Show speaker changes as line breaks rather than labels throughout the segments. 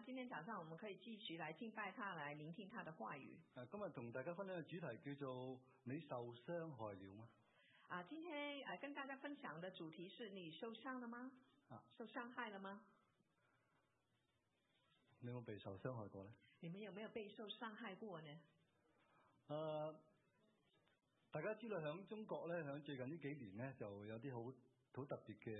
今天早上我们可以继续来敬拜他，来聆听他的话语。
今日同大家分享嘅主題叫做你受傷害了嗎？
今天跟大家分享的主題是你受傷了嗎？受傷害了嗎？
你有冇被受傷害過呢？
你們有沒有被受傷害過呢？
大家知道響中國咧，響最近呢幾年咧，就有啲好特別嘅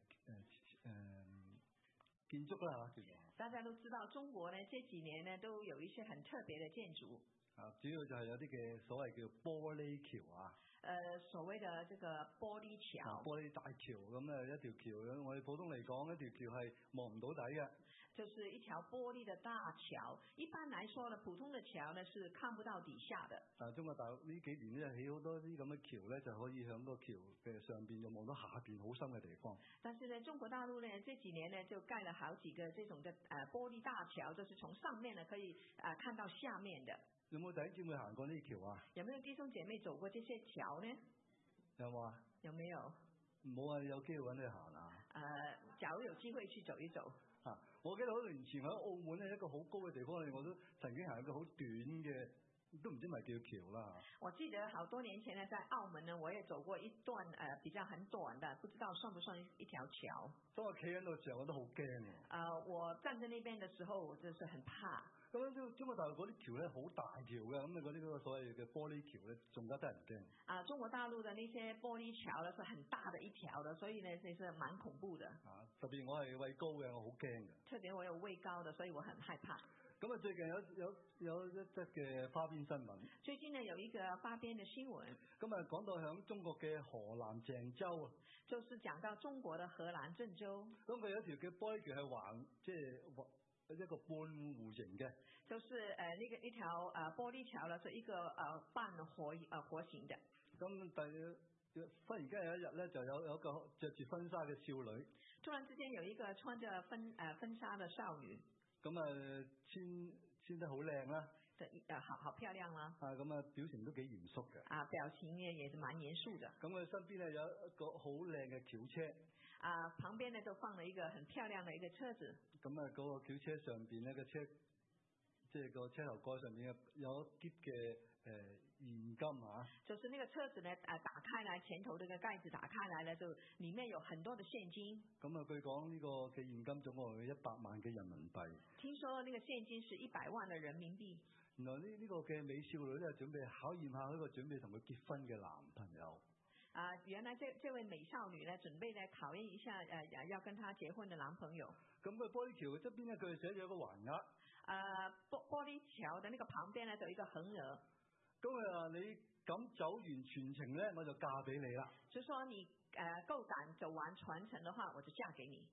建築啦嚇，叫做。
大家都知道中國呢，這幾年呢都有一些很特別的建築。
主要就係有啲嘅所謂叫玻璃橋啊。
所謂的這個玻璃橋。
玻璃大橋咁咧，一條橋，我哋普通嚟講，一條橋係望唔到底嘅。
就是一條玻璃的大橋，一般來說呢，普通的橋呢是看不到底下的。
中國大陸呢幾年咧起好多啲咁嘅橋咧，就可以響個橋嘅上邊就望到下邊好深嘅地方。
但是呢，中國大陸呢這幾年呢就蓋了好幾個這種的玻璃大橋，就是從上面呢可以看到下面的。
有冇弟兄姊妹行過呢啲橋啊？
有沒有弟兄姐妹走過這些橋呢？
有冇啊？
有沒有？
冇啊！有機會揾你行啊！
假如有機會去走一走。
我記得好多年前喺澳門呢一個好高嘅地方，我都曾經行一個好短嘅，都唔知咪叫橋啦。
我記得好多年前呢，在澳門呢，我也走過一段比較很短的，不知道算不算一條橋。
當我企喺度時候，我都好驚。
我站在那邊的時候，我真是很怕。
咁樣中國大陸嗰啲橋咧好大條嘅，咁嗰啲所謂嘅玻璃橋咧，仲加得人驚。中國大陸的那些玻璃橋呢，是很大的一條的，所以呢，這是蠻恐怖的。特別我係畏高嘅，我好驚嘅。特別我有畏高的，所以我很害怕。咁啊，最近有一則嘅花邊新聞。最近呢，有一個花邊的新聞。咁啊，講到響中國嘅河南鄭州啊，
就是講到中國的河南鄭州。
咁佢有一條嘅玻璃橋係橫，即係一個半弧形嘅。就是
一條玻璃橋呢，是一個半弧形的。
咁忽然間有一日咧，就有一個着住婚紗嘅少女。
突然之間有一個穿着婚紗的少女。
咁穿得好靚啦，
好漂亮啦。
咁表情都幾嚴肅嘅。
表情也是蠻嚴肅的。咁
佢身邊呢有一個好靚嘅轎車。
旁邊呢就放了一個很漂亮的一個車子。咁
嗰個轎車上邊呢個車，即係個車頭蓋上面有一疊嘅現金啊。就是那個車子呢打開來，前頭這個蓋子打開來呢，就裡面有很多的現金。 咁據講呢個嘅現金總共係100萬嘅人民幣。
聽說那個現金是100萬的人民幣。
原來呢個嘅美少女咧準備考驗下呢個準備同佢結婚嘅男朋友。
原來這位美少女呢準備呢考驗一下要跟她結婚的男朋友。
咁個玻璃橋側邊呢，佢寫咗一個橫額。
玻璃橋的那個旁邊呢就有一個橫額。
咁你敢走完全程呢，我就嫁俾你啦。
就說你夠膽走完全程的話，我就嫁給你。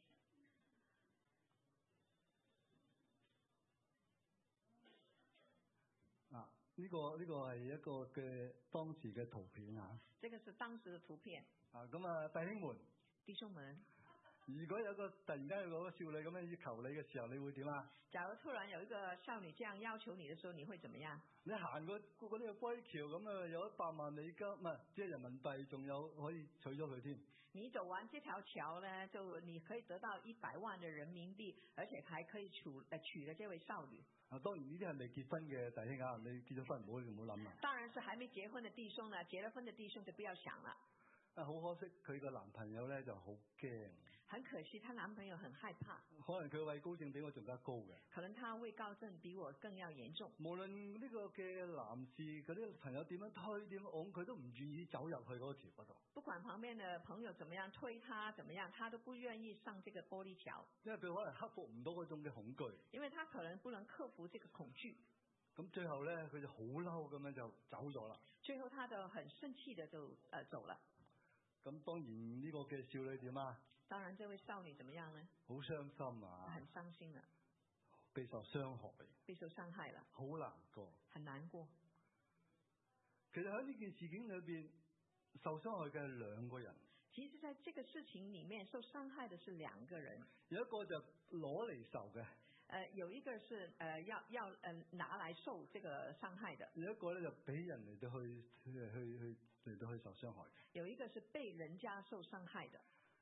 呢個係一個嘅當時嘅圖片啊。
這個是當時的圖片。
咁弟兄們。
弟兄們。
如果有個突然間有個少女咁樣要求你嘅時候，你會點啊？
假如突然有一個少女這樣要求你的時候，你會怎麼樣？
你行過呢個玻璃橋咁有100萬美金，唔係即係人民幣，仲有可以娶咗佢添。
你走完這條橋呢，就你可以得到100萬的人民幣，而且還可以娶了這位少女。
當然呢啲係未結婚嘅弟兄啊，你結咗婚唔好諗啦。
當然是還沒結婚的弟兄呢，結了婚的弟兄就不要想了。
好可惜佢個男朋友咧就好驚。
很可惜，她男朋友很害怕。
可能佢畏高症比我仲加高嘅。
可能他畏高症比我更要嚴重。
無論呢個嘅男士嗰啲朋友點樣推點樣拱，佢都唔願意走入去嗰個橋嗰度。
不管旁邊的朋友怎麼樣推他，怎麼樣，他都不願意上這個玻璃橋。
因為佢可能克服唔到嗰種嘅恐懼。
因為他可能不能克服這個恐懼。
咁最後咧，佢就好嬲咁樣就走咗啦。
最後他就很生氣的就走了。
咁當然呢個嘅少女點啊？
當然這位少女怎麼樣呢？
好傷心啊！
很傷心了。
備受傷害。
備受傷害了。
好難過。
很難過。
其實喺呢件事件裏邊，受傷害嘅係2個人。
其實在這個事情裡面受傷害的是2個人。
有一個就攞嚟受嘅。
有一個是要拿來受這個傷害的。
有一個咧就俾人嚟到去受傷害。
有一個是被人家受傷害的。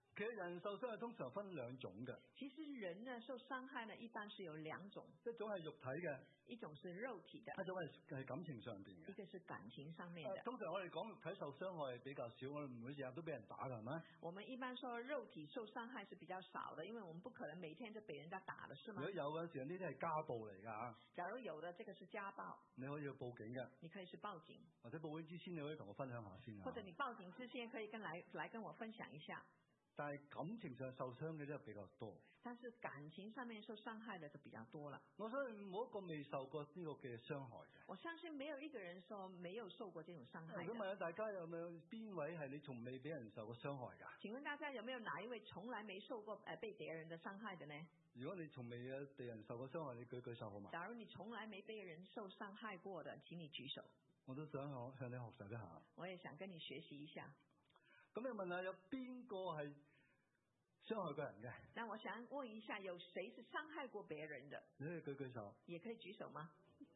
其實人受傷係通常分兩種嘅。
其實人呢受傷害呢，一般是有兩種，
一種係肉體嘅，
一種是肉體的，
一種係感情上邊嘅，
一個是感情上面的。
通常我哋講肉體受傷害比較少，我哋唔會日日都俾人打㗎，係咪？
我們一般說肉體受傷害是比較少的，因為我們不可能每天就被人家打的，是嗎？
如果有嗰陣時，呢啲係家暴嚟㗎嚇。
假如有的，這個是家暴，
你可以去報警嘅，
你可以去報警，
或者報警之前你可以同我分享下先啊。
或者你報警之前可以來跟我分享一下。
但係感情上受傷嘅真係比較多，
但是感情上面受傷害的就比較多了。
我相信冇一個未受過呢個嘅傷害嘅。
我相信沒有一個人說沒有受過這種傷害。
咁問下大家有冇邊位係你從未俾人受過傷害㗎？
請問大家有沒有哪一位從來沒受過被別人的傷害的呢？
如果你從未有被人受過傷害，你舉舉手好嘛？
假如你從來沒被人受傷害過的，請你舉手。
我都想向你學習一下。
我也想跟你學習一下。
咁你問下有邊個係傷害過人嘅？
那我想問一下，有誰是傷害過別人的？
你可以舉舉手。
也可以舉手嗎？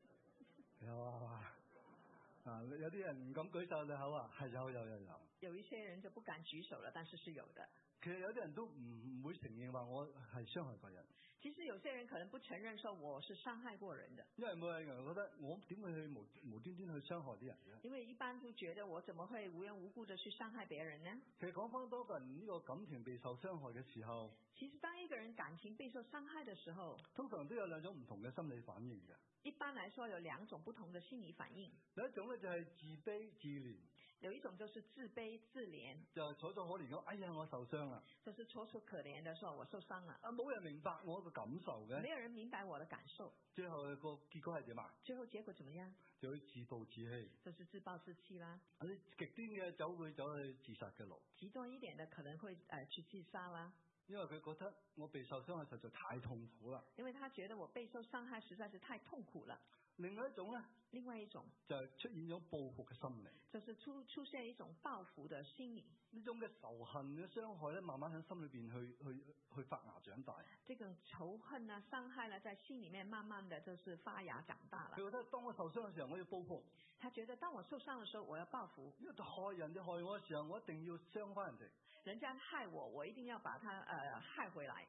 有啲人唔敢舉手，你好啊，係有。
有一些人就不敢舉手了，但是是有的。
其實有啲人都唔會承認話我係傷害過人。
其實有些人可能不承認說我是傷害過人的，
因為每個人覺得我點會去無端端去傷害啲人呢？
因為一般都覺得我怎麼會無緣無故的去傷害別人呢？
其實講翻多個人呢個感情備受傷害嘅時候，
其實當一個人感情備受傷害的時候，
通常都有兩種唔同嘅心理反應嘅。
一般來說有兩種不同的心理反應。
有一種咧就係自卑自憐。
有一種就是自卑自憐，
就楚楚可憐咁，哎呀我受傷啦，
就是楚楚可憐的說我受傷了，
冇人明白我個感受嘅，
沒有人明白我的感受，
最後個結果係點啊？
最後結果怎麼樣？
就會自暴自棄，
就是自暴自棄啦。
啲極端嘅會走去自殺嘅路，
極端一點的可能會去自殺啦，
因為佢覺得我被受傷害實在太痛苦啦，
因為他覺得我備受傷害實在是太痛苦了。
另外一種咧，
另外一種
就係出現咗報復嘅心理，
就是出現一種報復嘅心理。
呢種嘅仇恨嘅傷害咧，慢慢喺心裏邊去發芽長大。
這種仇恨啊、傷害呢，在心裏面慢慢的就是發芽長大了。
佢覺得當我受傷嘅時候，我要報復。
他覺得當我受傷嘅時候，我要報復。
因為害人哋害我嘅時候，我一定要傷翻人哋。
人家害我，我一定要把他害回來。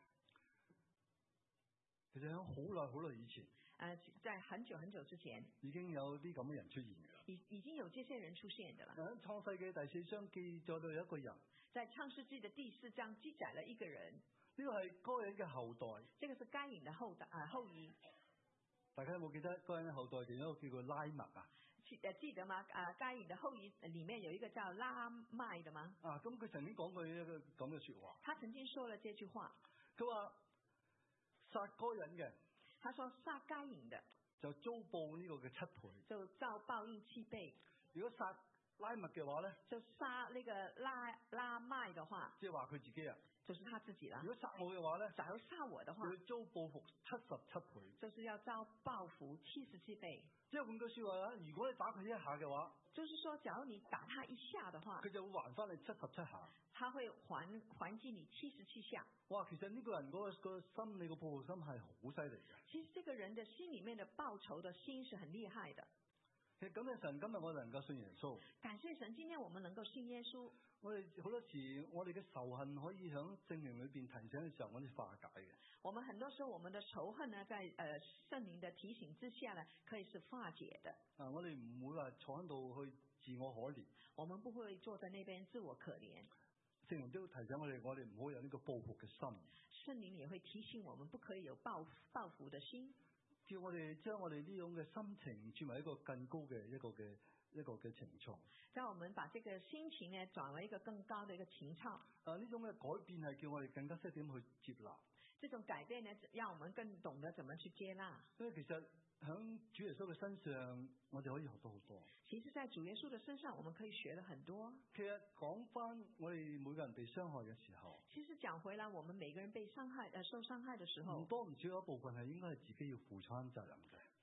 其實喺好耐以前。
在很久很久之前，
已經有啲咁嘅人出現嘅啦。
已經有這些人出現的啦。
喺創世記第4章記載到有一個人，
在創世記的第4章記載了一個人。
呢個係該隱嘅後代。
這個是該隱的後裔。
大家有冇記得該隱嘅後代其中一個叫做拉麥啊？
記得嗎？該隱的後裔裡面有一個叫拉麥的嗎？
咁佢曾經講過一個咁嘅說話。
他曾經說了這句話。
佢話殺該隱嘅。
他說殺該隱的
就遭報呢個嘅7倍，
就遭報應7倍。
如果殺拉麥嘅話咧，
就殺那個拉麥的話，
即係話佢自己啊，
就是他自己啦。
如果殺我嘅話咧，
假如殺我的話，
佢遭報復77倍，
就是要遭報復77倍。
即係換句說話啦，如果你打佢一下嘅話，
就是說，假如你打他一下的話，
佢就會還翻你77下。
他會還擊你77下。
哇，其實呢個人嗰個心理個報復心係好犀利嘅。
其實這個人的心裡面的報仇的心是很厲害的。
其實感謝神，今日我哋能夠信耶穌。
感謝神，今天我們能夠信耶穌。
我哋好多時，我哋嘅仇恨可以喺聖靈裏邊提醒嘅時候，我哋化解嘅。
我們很多時候，我們的仇恨呢，在聖靈的提醒之下呢，可以是化解的。
我哋唔會話坐喺度去自我可憐。
我們不會坐在那邊自我可憐。
聖靈都提醒我哋唔好有呢個報復嘅心。
聖靈也會提醒我們，不可以有報復的心。
叫我哋將我哋呢種嘅心情轉為一個更高嘅一個嘅情操。
讓我們把這個心情呢轉為一個更高的一個情操。
呢種嘅改變係叫我哋更加識點去接納。
這種改變呢，讓我們更懂得怎麼去接納。
所以其實喺主耶穌嘅身上，我哋可以學到好多。
其實，在主耶穌嘅身上，我們可以學得很多。
其實講翻我哋每個人被傷害嘅時候，
其實講回來，我們每個人被受傷害的時候，
唔多唔少有一部分係應該係自己要負翻責任嘅。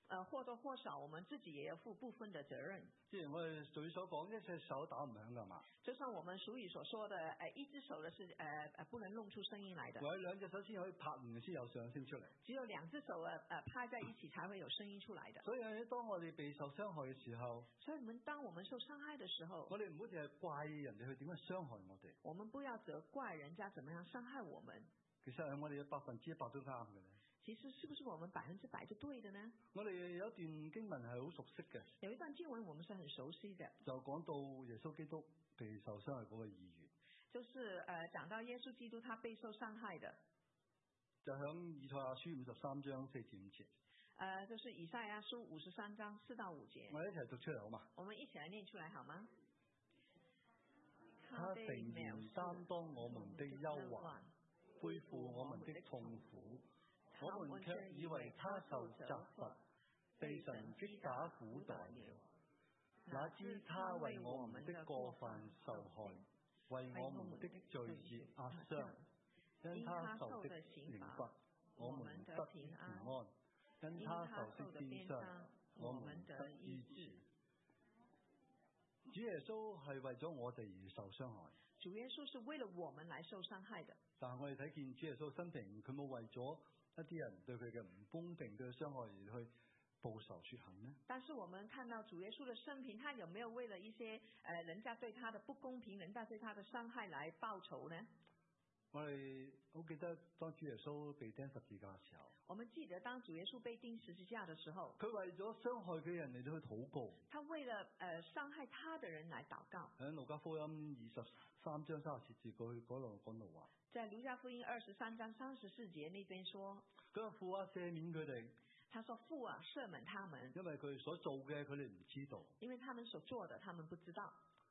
或多或少我們自己也有負部分的責任。
即係我哋俗語所講，一隻手打唔響㗎嘛。
就像我們俗語所說的，一隻手的是不能弄出聲音來的。
有兩隻手先可以拍完先有上聲出嚟。
只有兩隻手拍在一起才會有聲音出來的。
所以當我哋被受傷害嘅時候，
當我們受傷害的時候，
我哋唔好淨係怪人哋去點樣傷害我哋。
我們不要責怪人家怎麼樣傷害我們。
其實係我哋有100%都啱嘅咧。
其實是不是我們100%就對的呢？
我哋有一段經文係好熟悉嘅。
有一段經文我們是很熟悉的。
就講到耶穌基督被受傷害嗰個意願。
就是講到耶穌基督他備受傷害的。
就響以賽亞書53章4至5節。
就是以賽亞書53章4到5節。
我哋一齊讀出嚟好嘛？
我們一起來念出來好嗎？
他誠然擔當我們的憂患，背負我們的痛苦，我們卻以為他受責罰，被神擊打苦待了。哪知他為我們的過犯受害，為我們的罪孽壓傷。因他受的刑罰，我們得平安；因他受的鞭傷，我們得醫治。主耶穌係為咗我哋而受傷害。
主耶穌是為了我們來受傷害的。
但係我哋睇見主耶穌生平，佢冇為咗一啲人對佢嘅唔公平、對佢傷害而去報仇雪恨呢？
但是我們看到主耶穌的生平，他有沒有為了一些人家對他的不公平、人家對他的傷害來報仇呢？
我哋好記得當主耶穌被釘十字架嘅時候，
我們記得當主耶穌被釘十字架的時候，
佢為咗傷害佢嘅人嚟到去禱告。
他為了傷害他的人來禱告。
喺路加福音23章34節嗰度講到話，
在路加福音23章34節那邊說，
佢話父啊，赦免佢哋。
他說父啊，赦免他們，
因為佢哋所做嘅佢哋唔知道，
因為他們所做的他們不知道。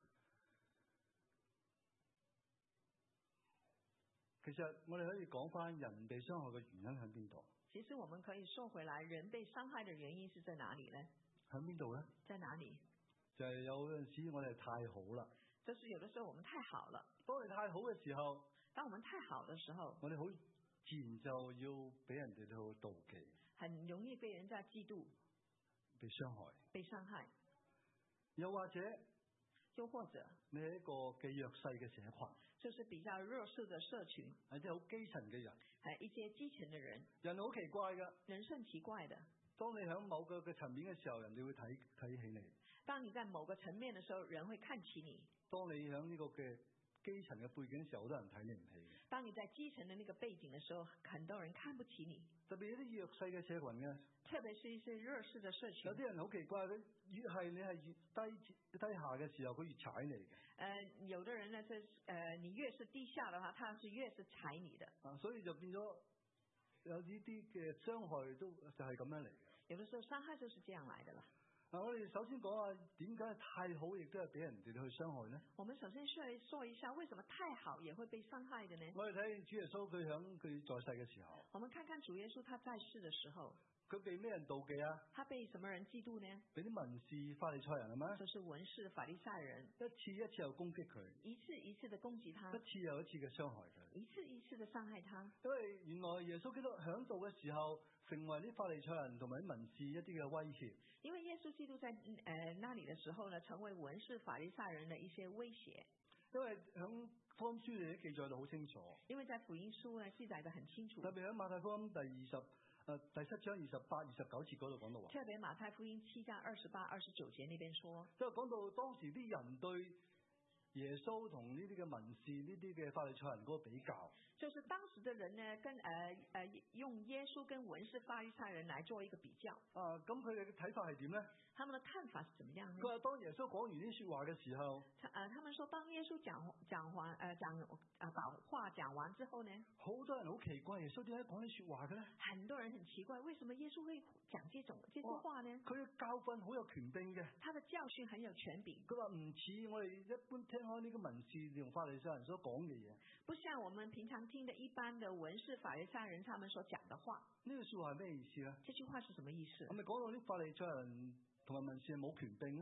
其實我哋可以講翻人被傷害嘅原因喺邊度？
其實我們可以說回來，人被傷害的原因是在哪裏呢？
喺邊度呢？
在哪裏？
就係有陣時我哋太好啦。
就是有的時候我們太好了。
當你太好嘅時候，
當我們太好的時候，
我哋好自然就要俾人哋去妒忌，
很容易被人家嫉妒，
被傷害，
被傷害。
又或者你係一個嘅弱勢嘅社群，
就是比較弱勢的社群，
係啲好基層嘅人，
係一些基層嘅人。
人好奇怪㗎，
人是很奇怪的。
當你喺某個嘅層面嘅時候，人哋會睇起你。
當你在某個層面嘅時候，人會看起你。
當你喺呢個嘅基層嘅背景嘅時候，好多人睇你唔起。
當你在基層嘅那個背景嘅時候，很多人看不起你。
特別一啲弱勢嘅社群嘅，
特別是一些弱勢嘅社群。
有啲人好奇怪，佢越係你係越低下嘅時候，佢越踩你嘅。
有的人呢，你越是低下的話，他是越是踩你的。
所以就變咗有呢啲嘅傷害都就係咁樣嚟嘅。
有的時候傷害就是這樣來的啦。
我哋首先講下點解太好亦都係俾人哋去傷害呢？
我們首先需要說一下，為什麼太好也會被傷害的呢？
我哋睇主耶穌佢喺佢在世嘅時候，
我們看看主耶穌他在世的時候，
佢被咩人妒忌啊？
他被什麼人嫉妒呢？
被啲文士法利賽人係咪？
就是文士法利賽人，
一次一次又攻擊佢，
一次一次的攻擊他，
一次又一次嘅傷害佢，
一次一次的傷害他。
因為原來耶穌基督響度嘅時候，成為啲法利賽人同埋啲文士一啲嘅威脅。因為
耶穌基督在那裏的時候呢，成為文士法利賽人的一些威脅。
因為響福音書裏都記載得好清楚。
因為在福音書呢記載得很清楚。
特別喺馬太福音第7章28、29節嗰度講到話。
特別馬太福音7章28、29節那邊說。
即係講到當時啲人對耶穌同呢啲嘅文士、呢啲嘅法利賽人嗰個比較，
就是當時的人呢，用耶穌跟文士法利賽人來做一個比較。
咁佢哋嘅睇法係點呢？
他們的看法是怎麼樣呢？
佢話當耶穌講完呢啲說話嘅時候，
他們說當耶穌把話講完之後呢，
好多人好奇怪耶穌點解講呢啲說話嘅呢？
很多人很奇怪，為什麼耶穌會講這些話呢？
佢嘅教訓好有權柄嘅，
他的教訓很有權柄。
佢話唔似我哋一般聽開呢個文士同法利賽人所講嘅嘢，
不像我們平常聽的一般的文士法利賽人他們所講的話。
呢句說話係咩意思呢？
這句話是什麼意思？
係咪講到啲法利賽人同埋文士係冇權柄呢？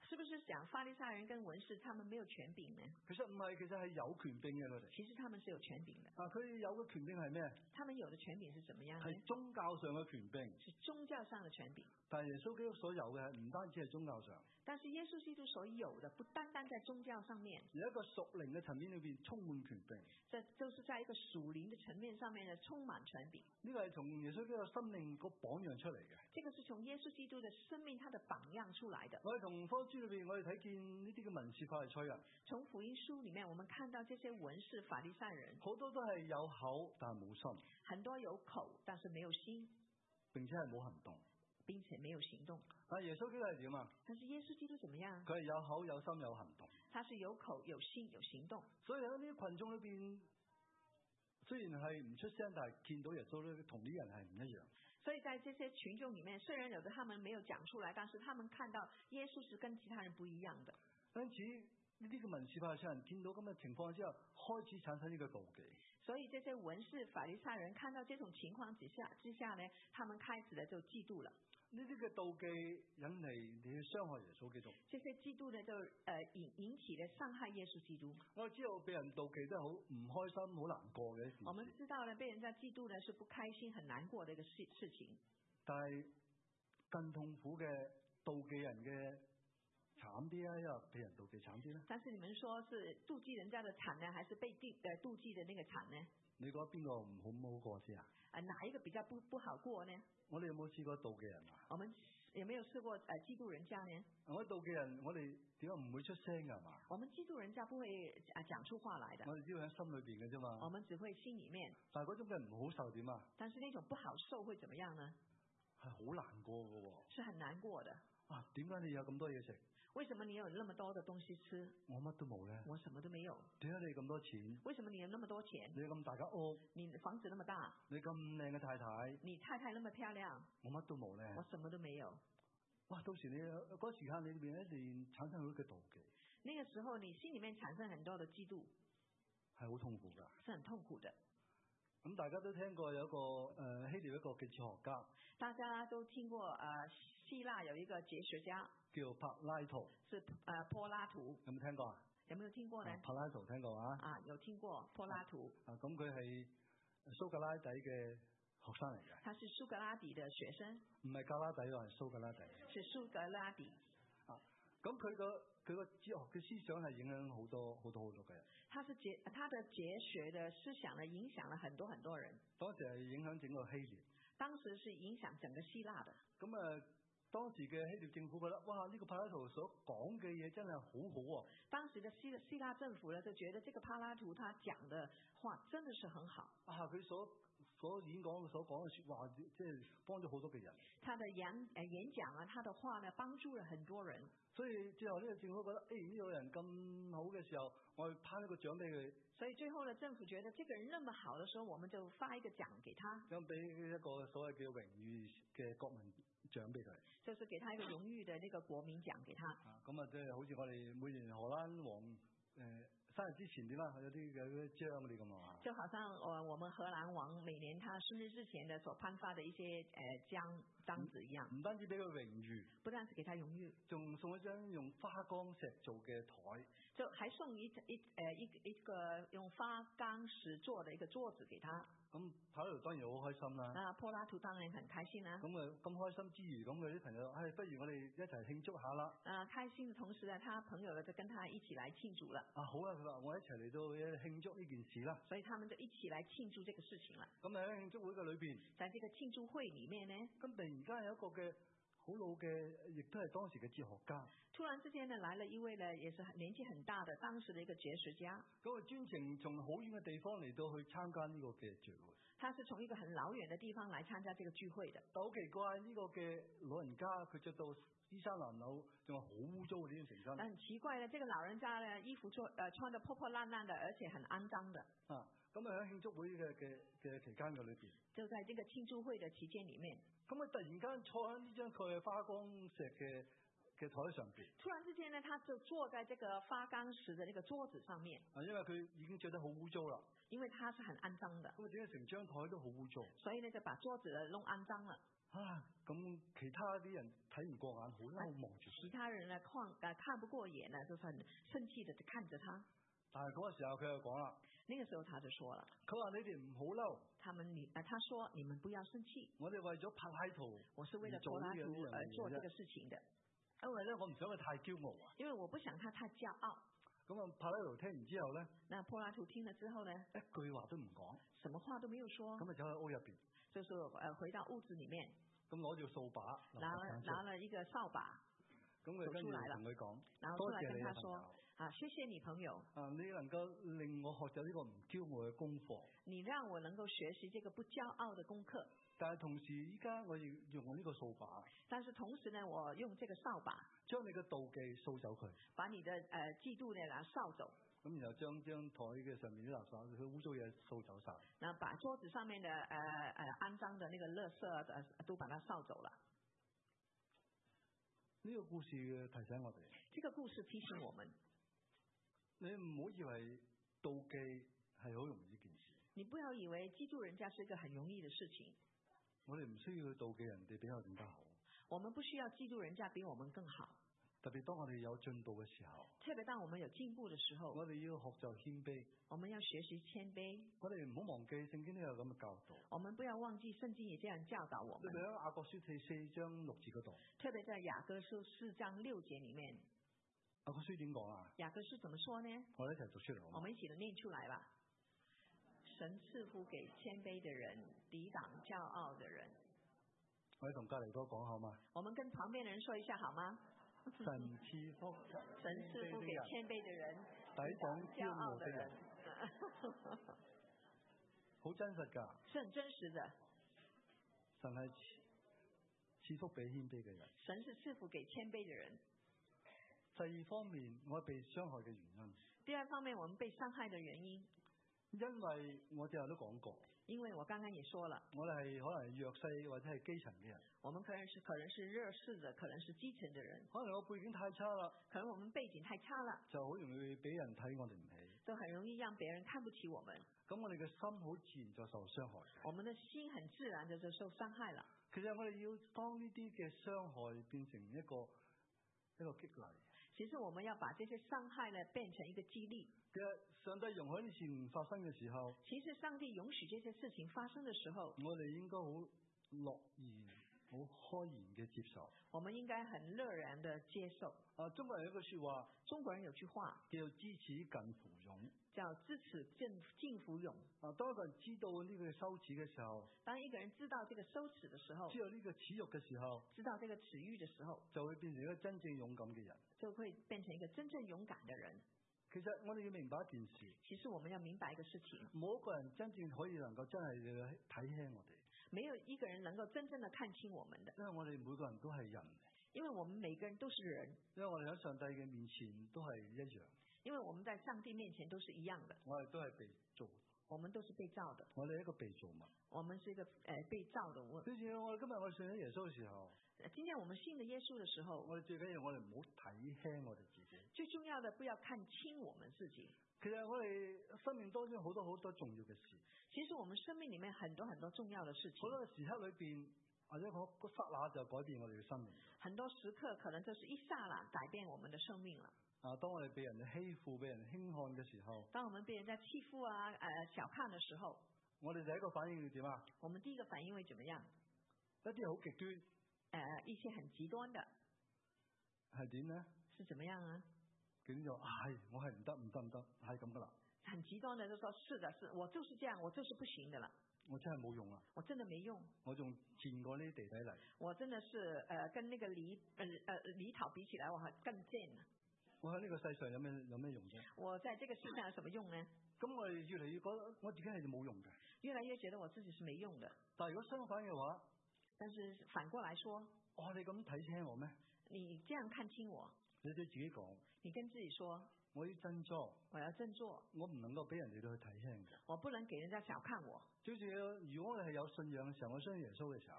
是不是講法利賽人跟文士他們沒有權柄呢？
其實唔係，其實係有權柄嘅佢哋。
其實他們是有權柄的。
佢有嘅權柄係咩？
他們有嘅權柄是怎麼樣呢？
係宗教上嘅權柄。
是宗教上嘅權柄。
但係耶穌基督所有嘅唔單止係宗教上。
但是耶穌基督所有的不單單在宗教上面，
而一個屬靈嘅層面裏邊充滿權柄。
這就是在一個屬靈的層面上面呢，充滿權柄。
呢個係從耶穌基督生命個榜樣出嚟嘅。
這個是從耶穌基督的生命他的榜樣出來的。
我哋從科書裏邊，我哋睇見呢啲嘅文士法利賽人。
從福音書裏面，我們看到這些文士法利賽人，
好多都係有口但係冇心。
很多有口但是沒有心，
並且係冇行動，
並且沒有行動。
但耶穌基督係點啊？
但是耶穌基督怎麼樣？
佢係有口有心有行動。
他是有口有心有行動。
所以喺呢啲群眾裏邊，雖然係唔出聲，但係見到耶穌咧，同啲人係唔一樣。
所以在這些群眾裏面，雖然有的他們沒有講出來，但是他們看到耶穌是跟其他人不一樣的。
因此呢啲嘅文士法利賽人見到咁嘅情況之後，開始產生呢個妒忌。
所以這些文士法利賽人看到這種情況之下呢，他們開始了就嫉妒了。
呢啲嘅妒忌引嚟你去傷害耶穌基督。
這些嫉妒呢就引起了傷害耶穌基督。
我知道被人妒忌都係好唔開心、好難過嘅一件事。
我們知道呢，被人家嫉妒呢是不開心、很難過的一個事情。
但係更痛苦嘅妒忌人嘅慘啲啊，因為被人妒忌慘啲咧。
但是你們說是妒忌人家的慘呢，還是被妒忌的那個慘呢？
你覺得邊個唔好過先啊？
哪一個比較不好過呢？
我哋有冇試過妒忌人啊？
我們有沒有試過嫉妒人家呢？
我妒忌人，我哋點解唔會出聲㗎嘛？
我們嫉妒人家不會講出話來的。
我哋只會喺心裏邊嘅啫嘛。
我們只會心裡面。
但係嗰種嘅唔好受點啊？
但是那種不好受會怎麼樣呢？
係好難過㗎喎。
是很難過的。
啊，點解你有咁多嘢食？
為什麼你有那麼多的東西吃？
我乜都冇咧。
我什麼都沒有。
點解你咁多錢？
為什麼你有那麼多錢？
你有咁大間屋？
你房子那麼大？
你咁靚嘅太太？
你太太那麼漂亮？
我乜都冇咧。
我什麼都沒有。
哇！到時你嗰時間裏邊一定產生好多嘅妒忌。
那個時候你心裡面產生很多的嫉妒，
係好痛苦㗎。
是很痛苦的。
咁大家都聽過有一個希臘一個嘅哲學家。
大家都聽過希臘有一個哲學家
叫柏拉圖。
是柏拉圖。
有冇聽過啊？
有沒有聽過呢？
柏拉圖聽過啊？
有聽過柏拉圖。
咁佢係蘇格拉底嘅學生嚟嘅。
他是蘇格拉底嘅學生。唔
係格拉底喎，係蘇格拉底。
是蘇格拉底。
咁佢個哲學嘅思想係影響好多嘅人。他的
哲學的思想呢，影響了很多很多人。
當時係影響整個希臘。
當時是影響整個希臘的。
咁當時嘅希臘政府覺得，哇！呢個柏拉圖所講嘅嘢真係好好喎。
當時嘅希臘政府呢，就覺得這個柏拉圖他講的話真的是很好。
佢所演講所講嘅説話，即係幫咗好多嘅人。
他的演講啊，他的話呢，幫助了很多人。
所以最後呢個政府覺得，呢個人咁好嘅時候，我哋頒一個獎俾佢。
所以最後呢，政府覺得這個人那麼好的時候，我們就發一個獎給他。
咁俾一個所謂叫榮譽嘅國民獎俾佢。
就是給他一個榮譽的那個國民獎給他。
咁即係好似我哋每年荷蘭王生日之前點啊，有啲章嗰啲咁啊。就好像
我們荷蘭王每年他生日之前的所頒發的一些章子一樣。
唔單止俾佢榮譽，
不單是給他榮譽，
仲送一張用花崗石做嘅台。
就還送一個用花崗石做的一個桌子給他。
咁柏拉圖當然好開心啦。
柏拉圖當然很開心啦。
咁咁開心之餘，咁佢啲朋友，不如我哋一齊慶祝下啦。
開心的同時呢，他朋友呢就跟他一起來慶祝了。
好啊，佢話我一齊嚟到慶祝呢件事啦。
所以他們就一起來慶祝這個事情啦。
咁喺慶祝會嘅裏邊，
在這個慶祝會裡面呢，
咁突然間有一個嘅好老嘅，亦都係當時嘅哲學家。
突然之間呢，來了一位呢，也是年紀很大的當時的一個哲學家。
咁佢專程從好遠嘅地方嚟到去參加呢個嘅聚會。
他是從一個很老遠的地方來參加這個聚會的。
但好奇怪，呢個嘅老人家佢着到衣衫襤褸，仲係好污糟嘅呢種成身。
很奇怪呢，這個老人家呢，衣服穿得破破爛爛的，而且很骯髒的。
咁喺慶祝會嘅期間嘅裏邊，
就在這個慶祝會嘅期間裡面，
咁佢突然間坐喺呢張佢嘅花崗石嘅嘅台上邊。
突然之間呢，他就坐在這個發光石的那個桌子上面。
因為佢已經着得好污糟啦。
因為他是很骯髒的。
咁整成張台都好污糟。
所以呢，就把桌子弄骯髒了。
咁其他啲人睇唔過眼，好嬲望住。
其他人呢看不過眼呢，就是很生氣的看着他。
但係嗰個時候佢又講啦。
那個時候他就說了。
佢話你哋唔好嬲。
他說你們不要生氣。
我哋為咗柏拉圖。
我是為了柏拉圖而做這個事情的。
因為咧，我唔想佢太驕傲啊。
因為我不想他太驕傲。
咁柏拉圖聽完之後咧。
那柏拉圖聽了之後呢？
一句話都唔講。
什麼話都沒有說。
咁就走喺屋入邊。
就是回到屋子裡面。
咁攞住掃把。
拿了一個掃把。
咁佢跟住同佢講。
然後出來跟他說。謝謝你朋友。
你能夠令我學習呢個唔驕傲嘅功課。
你讓我能夠學習這個不驕傲的功課。
但係同時，依家我要用呢個掃把。
但是同時呢，我用這個掃把。
將你嘅妒忌掃走佢。
把你的嫉妒呢掃走。
咁然後將張台嘅上面啲垃圾、佢污糟嘢掃走晒。
然後把桌子上面的骯髒的那個垃圾都把它掃走了。
呢個故事提醒我哋。
這個故事提醒我們。
你唔好以為妒忌係好容易一件事。
你不要以為嫉妒人家是一個很容易的事情。
我哋唔需要去妒忌人哋比我更加好。
我們不需要嫉妒人家比我們更好。
特別當我哋有進步嘅時候。
特別當我們有進步的時候。
我哋要學習謙卑。
我們要學習謙卑。
我哋唔好忘記聖經都有咁嘅教導。
我們不要忘記聖經也這樣教導我們。
特別喺雅各書4章6節嗰度。
特別在雅各書4章6節裡面。
雅各書點講啊？
雅各書怎麼說呢？
我哋一齊讀出嚟。
我們一起嚟念出來吧。神賜福給謙卑的人，抵擋驕傲的人。
我哋同隔籬嗰個講好嗎？
我們跟旁邊的人說一下好嗎？
神賜福
給謙卑的人，
抵擋驕傲的人。好真實㗎。
是很真實的。
神係賜福俾謙卑嘅人。
神是賜福給謙卑的人。
第二方面，我被傷害嘅原因。
第二方面，我們被傷害的原因。
因為我之後都講過。
因為我剛剛也說了。
我哋係可能弱勢或者係基層嘅人。
我們可能是弱勢的，可能是基層的人。
可能我背景太差啦。
可能我們背景太差了。
就好容易俾人睇我哋唔起。
就很容易讓別人看不起我們。
咁我哋嘅心好自然就受傷害。
我們的心很自然就受傷害了。
其實我哋要當呢啲嘅傷害變成一個激勵。
其實我們要把這些傷害呢變成一個激勵。
其實上帝容許呢事情發生嘅時候，
其實上帝容許這些事情發生的時候，
我哋應該好樂意、好開然嘅接受。
我們應該很樂然的接受。
中國人有一句說話，
中國人有句話
叫知恥近乎勇，
叫知恥近乎勇。
當一個人知道呢個羞恥嘅時候，
當一個人知道這個羞恥的時候，
知道呢個恥辱嘅時候，
知道這個恥辱的時候，
就會變成一個真正勇敢嘅人，
就會變成一個真正勇敢的人。
其實我哋要明白一件事，
其實我們要明白一個事情，
冇一個人真正可以能夠真係睇輕我哋，
沒有一個人能夠真正的看清我們的，
因為我哋每個人都係人，
因為我們每個人都是人，
因為我哋喺上帝嘅面前都係一樣，
因為我們在上帝面前都是一樣的，
我哋都係被造，
我們都是被造的，
我哋係一個被造物，
我們是一個被造的物。
好似今日我哋信咗耶穌嘅時候，
今天我們信了耶穌的時候，
我哋最緊要我哋唔好睇輕我哋自己，
最重要的不要看輕我們自己。
其實我哋生命當中好多重要嘅事，
其實我們生命裏面很多重要的事情，
好多嘅時刻裏邊，或者個剎那就改變我哋嘅生命，
很多時刻可能就是一剎那改變我們的生命了。
當我哋被人欺負、被人輕看嘅時候，
當我們被人家欺負小看的時候，
我哋第一個反應要點啊？
我們第一個反應會怎麼樣？
一啲好極端，
一些很極端的，
係點呢？
是怎麼樣啊？
咁就我係唔得，係咁噶啦。
很極端的就說，是的，是我就是這樣，我就是不行的了。
我真係冇用啊！
我真的沒用。
我仲賤過呢啲地底泥。我
真的是跟那個泥土比起來，我還更賤。
我喺呢個世上有咩用啫？
我在這個世上有什麼用呢？
咁我哋越嚟越覺得我自己係冇用嘅。
越來越覺得我自己是沒用的。
但係如果相反嘅話，
但是反過來說，
你咁睇清我咩？
你這樣看清我？
你對自己講，
你跟自己說，
我要振作，
我要振作，
我唔能夠俾人哋去睇輕嘅，
我不能給人家小看我。
就好似如果我哋係有信仰嘅時候，我相信耶穌嘅時候，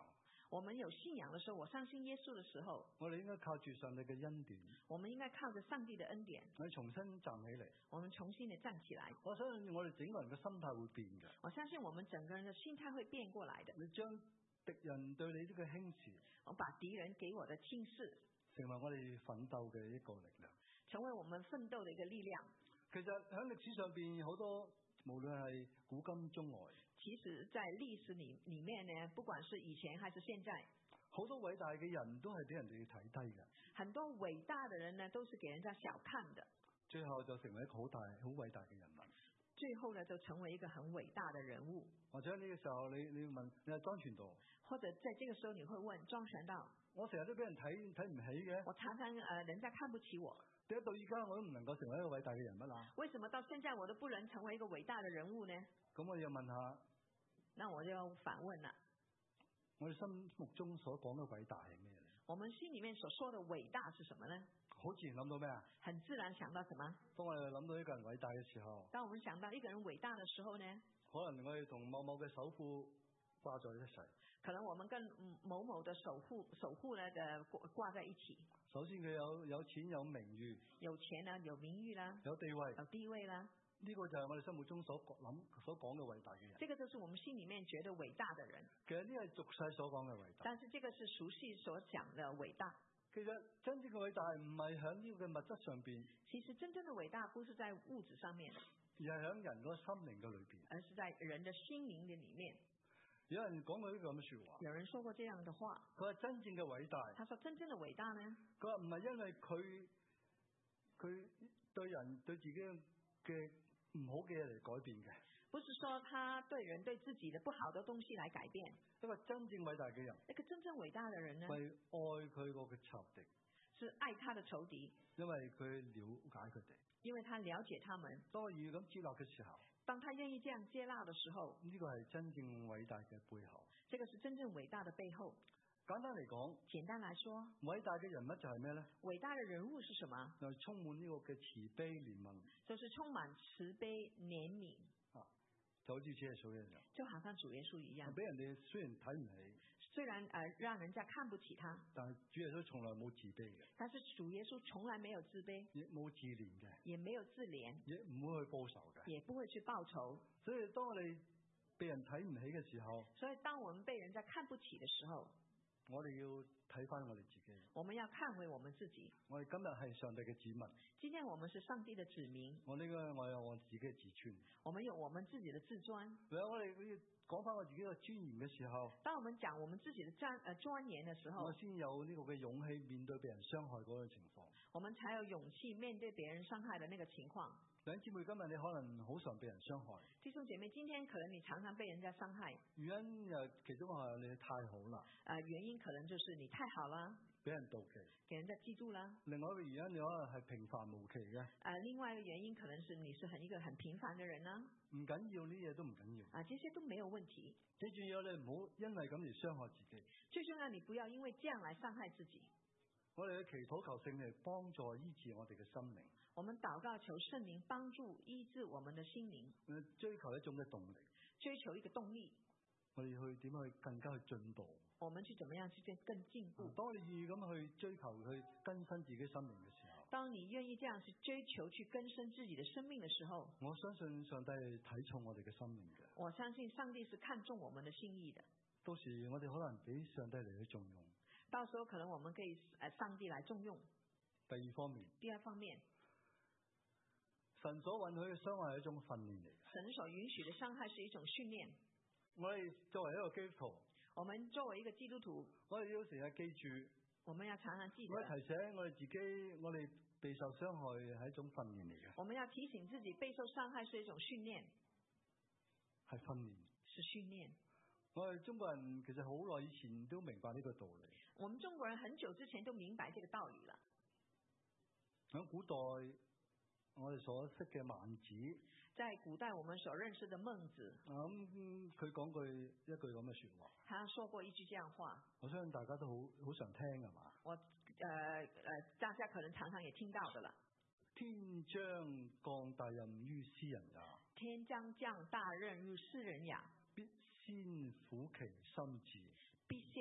我們有信仰的時候，我相信耶穌的時候，
我哋應該靠住上帝嘅恩典。
我們應該靠着上帝的恩典，
我哋重新站起嚟。
我們重新地站起來。
我相信我哋整個人嘅心態會變嘅。
我相信我們整個人的心態會變過來的。
你將敵人對你呢個輕視，
我把敵人給我的輕視，
成為我哋奮鬥嘅一個力量，
成為我們奮鬥的一個力量。
其實喺歷史上邊好多，無論係古今中外，
其實在歷史裏面呢，不管是以前還是現在，
好多偉大嘅人都係俾人哋睇低嘅。
很多偉大的人呢，都是給人家小看的，
最後就成為一個好偉大嘅人物。
最後呢，就成為一個很偉大的人物。
或者呢個時候你問你係莊傳道，
或者在這個時候你會問莊傳道，
我成日都俾人睇唔起嘅，
我常常人家看不起我，
點解到而家我都唔能夠成為一個偉大嘅人物啊？
為什麼到現在我都不能成為一個偉大的人物呢？
咁我要問下，
那我就要反問啦，
我哋心目中所講嘅偉大係咩呢？
我們心裏面所說的偉大是什麼呢？
好自然諗到咩啊？
很自然想到什麼？
當我哋諗到一個人偉大嘅時候，
當我們想到一個人偉大的時候呢？
可能我哋同某某嘅首富掛在一齊。
可能我們跟某某的首富呢掛在一起。
首先佢有錢有名譽，
有錢啦，有名譽啦，
有地位
啦。
呢個就係我哋心目中所講嘅偉大嘅人。
這個就是我們心裏面覺得偉大的人。
其實呢係俗世所講嘅偉大。
但是這個是俗世所講的偉大。
其實真正嘅偉大唔係喺呢個物質上邊。
其實真正的偉大不是在物質上面，
而係喺人個心靈嘅裏邊。
而是在人的心靈嘅裏面。
有人講過呢個咁嘅說話。
有人說過這樣的話。
佢話真正嘅偉大。
他說真正的偉大呢？
佢話唔係因為佢對人對自己嘅唔好嘅嘢嚟改變嘅。
不是說他對人對自己的不好的東西來改變。
一個真正偉大嘅人。
一個真正偉大的人呢？
係愛佢個嘅仇敵。
是愛他的仇敵。因為佢了解佢哋。因為他了解他們。
當我願意咁接納嘅時候。
當他願意這樣接納的時候。
呢個係真正偉大嘅背後。
這個是真正偉大的背後。
簡單嚟講。
簡單來說。
偉大嘅人物就係咩呢？
偉大的人物是什麼？
就係充滿呢個嘅慈悲憐憫。
就是充滿慈悲憐憫。
就好似主耶穌一樣。
就好像主耶穌一樣。
俾人哋雖然睇唔起。
雖然讓人家看不起他，
但係主耶穌從來冇自卑嘅。
但是主耶穌從來沒有自卑，
亦冇自憐嘅，
也沒有自憐，
亦唔會去報仇嘅，
也不會去報仇。
所以當我哋被人睇唔起嘅時候，
所以當我們被人家看不起的時候，
我哋要睇翻我哋自己。
我們要看回我們自己。
我哋今日係上帝嘅子民。
今天我們是上帝的子民。
我有我自己嘅自尊。
我們有我們自己的自尊。
我哋講翻我自己嘅尊嚴嘅時候，
當我們講我們自己的尊嚴的時候，
我先有呢個嘅勇氣面對被人傷害嗰個情況。
我們才有勇氣面對別人傷害的那個情況。
弟兄姊妹，今日你可能好常被人傷害。
弟兄姐妹，今天可能你常常被人家傷害。
原因其中係你太好啦。
原因可能就是你太好了，
俾人妒忌，
給人家記住了。
另外一個原因，你可能係平凡無奇嘅。
另外一個原因可能是你是一個很平凡的人呢。
唔緊要，呢嘢都唔緊要。
這些都沒有問題。
最重要你唔好因為咁而傷害自己。
最重要你不要因為這樣來傷害自己。
我哋嘅祈禱求聖靈幫助醫治我哋嘅心靈。
我們禱告求聖靈幫助醫治我們的心靈。
追求一種嘅動力。
追求一個動力。
我哋去點去更加去進步。
我們去怎麼樣去更進步？
當你願意咁去追求去更新自己生命嘅時候，
當你願意這樣去追求去更新自己的生命的時候，
我相信上帝係睇重我哋嘅生命嘅。
我相信上帝是看重我們的心意的。
到時我哋可能俾上帝嚟去重用。
到時候可能我們可以上帝來重用。
第二方面，神所允許嘅傷害係一種訓練嚟。
神所允許嘅傷害是一種訓練。
我哋作為一個基督徒，
我們作為一個基督徒，
我哋要成日記住，
我們要常常記得，
我哋提醒我哋自己，我哋備受傷害係一種訓練嚟嘅。
我們要提醒自己，備受傷害是一種訓練，
係訓練，
是訓練。
我哋中國人其實好耐以前都明白呢個道理。
我們中國人很久之前都明白這個道理了。
喺古代，我哋所識嘅孟子，
在古代我們所認識的孟子，
佢講一句咁嘅說話。
他說過一句這樣話，
我相信大家都好常聽㗎嘛。
大家可能常常也聽到的了。
天將降大任於斯人也。
天將降大任於斯人也。
必先苦其心志。
必先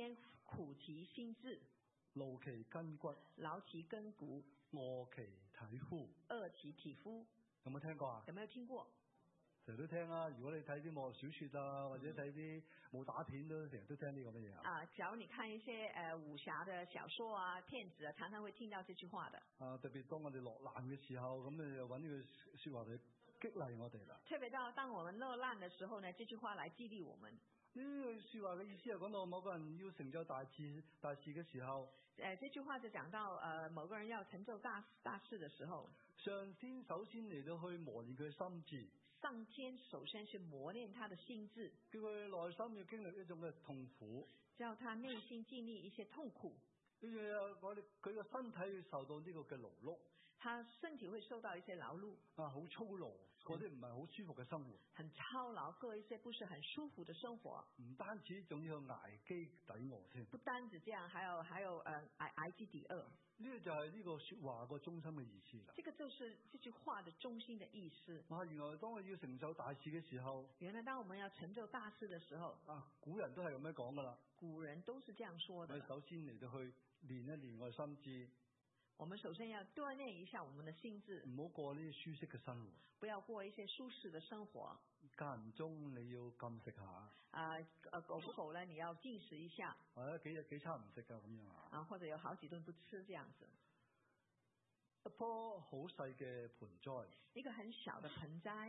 苦其心志，
勞其筋骨，
勞其筋骨，
餓其體膚，
餓其體膚。
有冇聽過啊？
有沒有聽過？
成日都聽啊！如果你睇啲網絡小説啊，或者睇啲武打片都成日都聽呢個乜嘢啊？
假如你看一些武俠的小說啊、片子啊，常常會聽到這句話的。
特別當我哋落難嘅時候，咁你就揾呢句説話嚟激勵我哋啦。
特別當我們落難嘅時候呢，這句話來激勵我們。
呢句説話嘅意思係講到某個人要成就大事嘅時候。
這句話就講到某個人要成就大事嘅時候，
上天首先嚟到去磨練佢心智。
上天首先是磨練他的心智，
叫佢內心要經歷一種嘅痛苦，
叫他內心經歷一些痛苦。
跟住佢個身體要受到呢個嘅勞碌，
他身體會受到一些勞碌，
好操勞，嗰啲唔係好舒服嘅生活，
很操勞，過一些不是很舒服的生活。
唔單止仲要捱飢抵餓添，
不單止這樣，還有捱飢抵餓。
呢個就係呢個説話個中心嘅意思啦。
這個就是這句話的中心的意思。
原來當我要承受大事嘅時候，
原來當我們要成就大事的時候，
古人都係咁樣講噶啦。
古人都是這樣說的。
我哋首先嚟到去練一練我嘅心智。
我們首先要鍛鍊一下我們的心智，
唔好過呢啲舒適嘅生活，
不要過一些舒適的生活。
間唔中你要禁食下，
久不久呢，你要禁食一下，
或者幾餐唔食㗎咁樣
或者有好幾頓不吃這樣子。
一棵好細嘅盆栽，
一個很小的盆栽，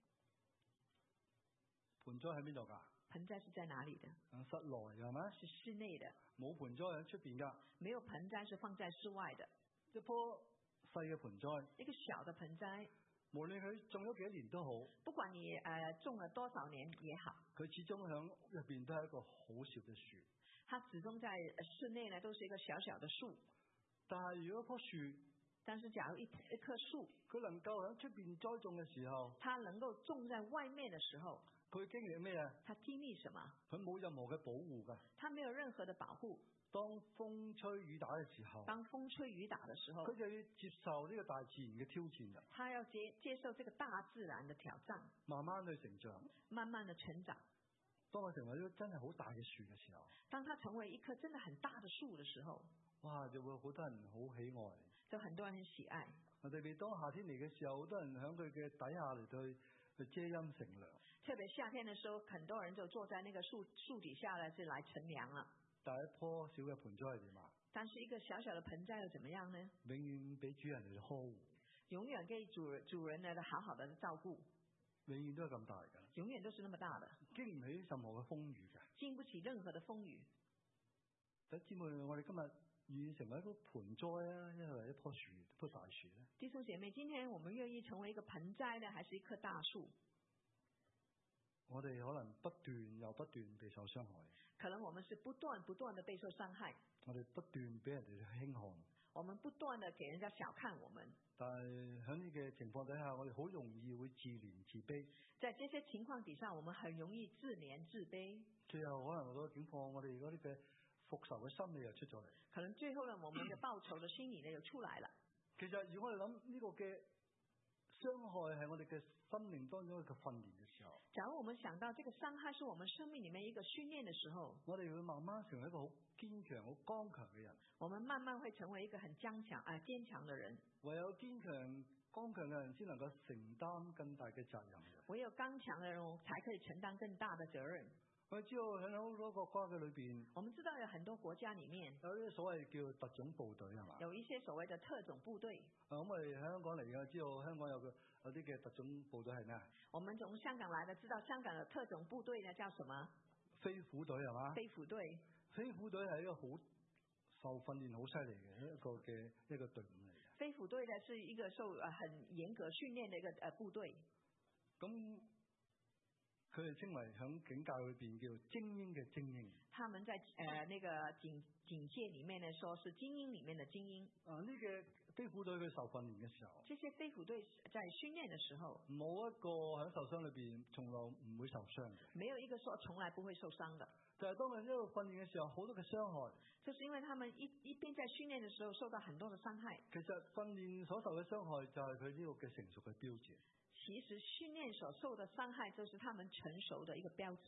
盆栽喺邊度㗎？
盆栽是在哪裡的？
室內係咪？
是室內的。
冇盆栽喺出邊㗎？
沒有盆栽是放在室外的。
一棵細嘅盆栽，
一個小的盆栽，
無論佢種咗幾多年都好，
不管你種了多少年也好，
佢始終喺入邊都係一個好小嘅樹。
它始終在室內呢，都是一個小小的樹。
但係如果一棵樹，
但是假如一棵樹，
佢能夠喺出邊栽種嘅時候，
它能夠種在外面嘅時候，
佢經歷咩啊？
它經歷什麼？
佢冇任何嘅保護㗎。
它沒有任何的保護。
當風吹雨打嘅時候，
當風吹雨打嘅時候，
佢就要接受呢個大自然嘅挑戰㗎。
他要接受這個大自然的挑戰，
慢慢去成長，
慢慢的成長。
當佢成為咗真係好大嘅樹嘅時候，
當他成為一棵真的很大的樹嘅時候，
哇，就會好多人好喜愛，
就很多人很喜愛。
特別當夏天嚟嘅時候，好多人喺佢嘅底下嚟到去遮陰乘涼。
特別夏天嘅時候，很多人就坐在那個樹底下呢，是來乘涼啦。
但係一棵小嘅盆栽係點啊？
但是一個小小的盆栽又怎麼樣呢？
永遠俾主人嚟呵護，
永遠給主人嚟好好的照顧，
永遠都係咁大㗎，
永遠都是那麼大的，
經唔起任何嘅風雨㗎，
經不起任何的風雨。
弟兄姊妹，我哋今日願意成為一個盆栽啊，因為一棵樹，一棵大樹咧。
弟兄姐妹，今天我們願意成為一個盆栽呢，還是一棵大樹？
我哋可能不斷又不斷地受傷害。
可能我們是不斷地備受傷害，
我哋不斷俾人哋輕看，
我們不斷地給人家小看我們。
但係喺呢個情況底下，我哋好容易會自憐自卑。
在這些情況底下，我們很容易自憐自卑。
最後可能嗰個境況，我哋嗰啲嘅復仇嘅心理又出咗嚟。
可能最後呢，我們嘅報仇嘅心理呢又出來了。
其實如果我哋諗呢個嘅傷害係我哋嘅生命當中一個訓練嘅時候，
假如我們想到這個傷害是我們生命裡面一個訓練的時候，
我哋會慢慢成為一個好堅強、好剛強嘅人。
我們慢慢會成為一個很堅強的人。
唯有堅強、剛強嘅人先能夠承擔更大嘅責任。
唯有剛強嘅人才可以承擔更大的責任。
我知道喺好多國家嘅裏邊，
我們知道有很多國家裡面
有啲所謂叫特種部隊係嘛？
有一些所謂的特種部隊。
咁我哋喺香港嚟嘅，知道香港有啲嘅特種部隊係咩？
我們從香港來的，知道香港的特種部隊呢叫什麼？
飛虎隊係嘛？
飛虎隊。
飛虎隊係一個好受訓練好犀利嘅一個隊伍嚟嘅。
飛虎隊呢是一個受很嚴格訓練的一個部隊。
咁佢哋稱為喺警界裏邊叫精英嘅精英。
他們在那個警界裡面呢，說是精英裡面的精英。
呢個飛虎隊佢受訓練嘅時候，
這些飛虎隊在訓練的時候，
冇一個喺受傷裏邊從來唔會受傷嘅。
沒有一個說從來不會受傷的。
就係當佢一路訓練嘅時候，好多嘅傷害。
就是因為他們一邊在訓練的時候受到很多的傷害。
其實訓練所受嘅傷害就係佢呢個嘅成熟嘅標誌。
其實訓練所受的傷害就是他們成熟的一個標誌。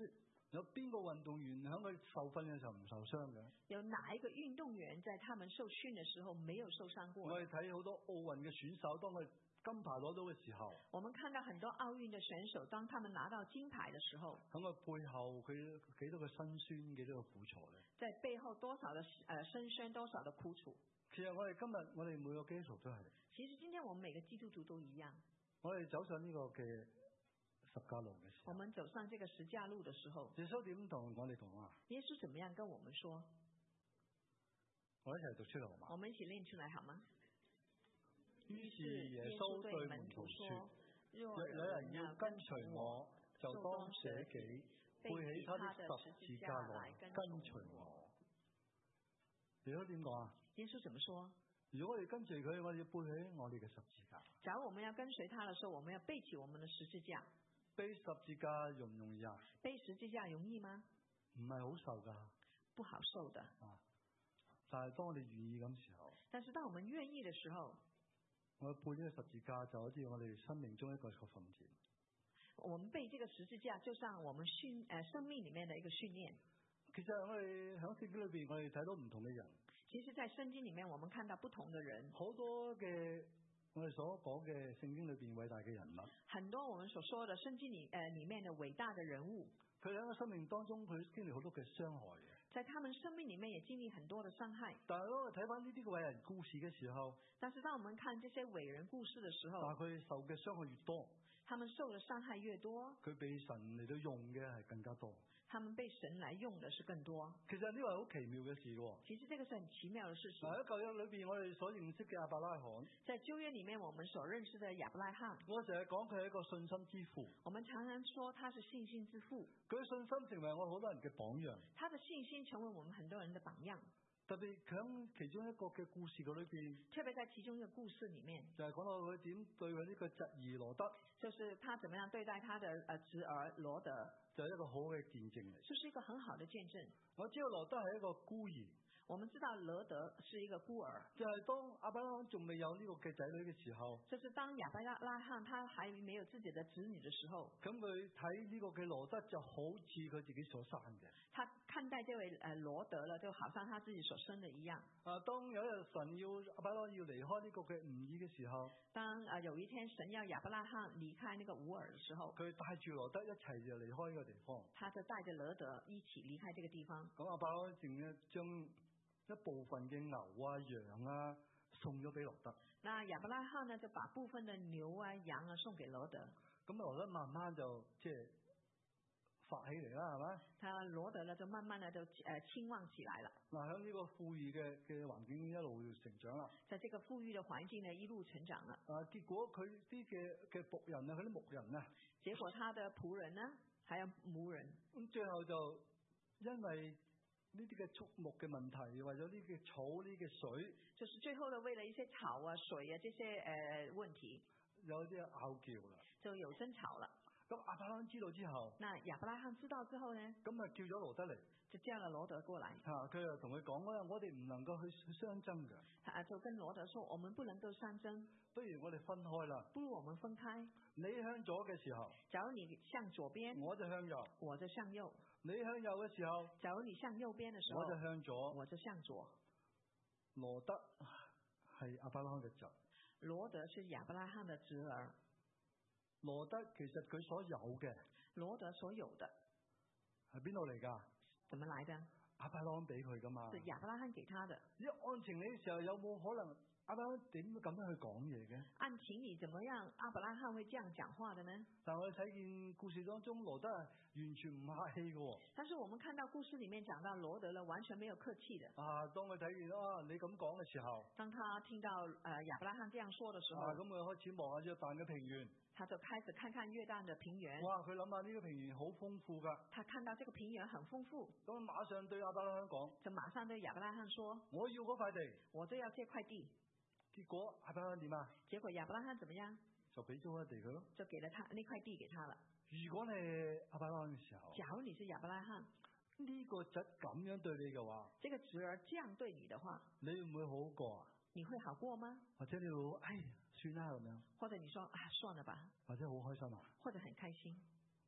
有邊個運動員喺佢受訓嘅時候唔受傷嘅？
有哪一個運動員在他們受訓嘅時候沒有受傷過？
我哋睇好多奧運嘅選手，當佢金牌攞到嘅時候，
我們看到很多奧運嘅選手，當他們拿到金牌嘅時候，
喺佢背後佢幾多個辛酸，幾多個苦楚咧？
在背後多少的辛酸，多少的苦楚？
其實我哋今日我哋每個基督徒都係。
其實今天我們每個基督徒都一樣。
我哋走上呢個嘅十架路嘅時候，
我們走上這個十架路嘅時候，
耶穌點同我哋講啊？
耶穌怎麼樣跟我們說？
我一齊讀出嚟好嗎？
我們一起念出來好嗎？
於是耶穌對門徒說：若有人要跟隨我，就當捨己，背起他的十字架來跟隨我。耶穌點講啊？
耶穌怎麼說？
如果我哋跟隨佢，我哋要背起我哋嘅十字架。
假如我們要跟隨他的時候，我們要背起我們的十字架。
背十字架容唔容易啊？
背十字架容易嗎？
唔係好受噶，
不好受的。
但係當我哋願意咁時候，
但是當我們願意的時候，
我背呢個十字架就好似我哋生命中一個訓練。
我們背這個十字架就像我們生命裏面的一個訓練。
其實我哋喺聖經裏邊，我哋睇到唔同嘅人。
其實，在聖經裏面，我們看到不同的人，
好多嘅我哋所講嘅聖經裏邊偉大嘅人物，
很多我們所說的聖經裏面的偉大的人物，
佢喺個生命當中，佢經歷好多嘅傷害嘅。
在他們生命裏面也經歷很多的傷害。
但係當我睇翻呢啲嘅偉人故事嘅時候，
但是當我們看這些偉人故事的時候，
但係佢受嘅傷害越多，
他們受的傷害越多，
佢被神嚟到用嘅係更加多。
他們被神來用的是更多。
其實呢個係好奇妙嘅事喎。
其實這個是很奇妙的事情。
喺舊約裏邊，我哋所認識嘅亞伯拉罕，
在舊約裏面我們所認識的亞伯拉罕，
我成日講佢係一個信心之父。
我們常常說他是信心之父。
佢嘅信心成為我好多人嘅榜樣。
他的信心成為我們很多人的榜樣。
特別喺其中一個嘅故事嗰裏邊，
特別在其中一個故事裏面，
就係講到佢點對佢呢個侄兒羅德，
就是他怎麼樣對待他的侄兒羅德，
就係一個好嘅見證嚟。
就是一個很好的見證。
我知道羅德係一個孤兒。
我們知道羅德是一個孤兒，
就係當亞伯拉罕仲未有呢個嘅仔女嘅時候，
就是當亞伯拉罕他還沒有自己的子女的時候，
咁佢睇呢個嘅羅德就好似佢自己所生嘅。
他看待這位羅德了，就好像他自己所生的一樣。
當有一日神要亞伯拉罕要離開呢個嘅吾珥嘅時候，
當有一天神要亞伯拉罕離開那個吾珥的時候，
佢帶住羅德一齊就離開呢個地方。
他就帶着羅德一起離開這個地方。
咁亞伯拉罕淨將一部分嘅牛啊羊啊送咗俾羅德。
那亞伯拉罕呢就把部分的牛啊羊啊送給羅德。
咁羅德慢慢就即係發起嚟啦，係咪？
他羅德呢就慢慢的就興旺起來了。
嗱，喺呢個富裕嘅環境一路成長啦。
在這個富裕的環境呢一路成長了。
結果佢啲嘅僕人啊，佢啲牧人啊，
結果他的僕人呢，還有牧人，
咁最後就因為呢啲嘅畜牧嘅問題，為咗呢啲草呢嘅水，
就是最後的為了一些草啊水啊這些問題，
有啲拗撬啦，
就有爭吵了。
咁亞伯拉罕知道之後，
那亞伯拉罕知道之後呢，
咁啊叫咗羅德嚟，
就叫了羅德過來。
佢又同佢講啦，我哋唔能夠去相爭嘅。
就跟羅德說，我們不能夠相爭，
不如我哋分開啦。
不如我們分開。
你向左嘅時候，
假如你向左邊，
我就向右，
我就向右。
你向右嘅時候，
假如你向右邊嘅時候，
我就向左，
我就向左。
羅德係亞伯拉罕嘅侄。
羅德是亞伯拉罕的侄兒。
羅德其實佢所有嘅，
羅德所有的
係邊度嚟㗎？
怎麼來的？
亞伯拉罕俾佢㗎嘛？
是亞伯拉罕給他的。
一按情理嘅時候，有冇可能亞伯拉罕點咁樣去講嘢嘅？
按情理怎麼樣亞伯拉罕會這樣講話的呢？
但係我哋睇見故事當中，羅德係完全唔客氣嘅。
但是我們看到故事裡面講到羅德呢，完全沒有客氣的。
當佢睇見你咁講嘅時候，
當他聽到亞伯拉罕這樣說的時候，
咁佢開始望下約旦嘅平原。
他就開始看看約旦的平原。
哇！佢諗下呢個平原好豐富㗎。
他看到這個平原很豐富。
咁馬上對亞伯拉罕講，
就馬上對亞伯拉罕說：
我要嗰塊地，
我就要這塊地。
結果亞伯拉罕點啊？
結果亞伯拉罕怎麼樣？
就俾咗塊地佢咯。
就給了他那塊地給他了。
如果你亞伯拉罕嘅時候，
假如你是亞伯拉罕，
呢個侄咁樣對你嘅話，
這個侄兒這樣對你的話，
你會唔會好過啊？
你會好過嗎？
或者你會算啦咁樣？
或者你說算了吧？
或者好開心啊？
或者很開心？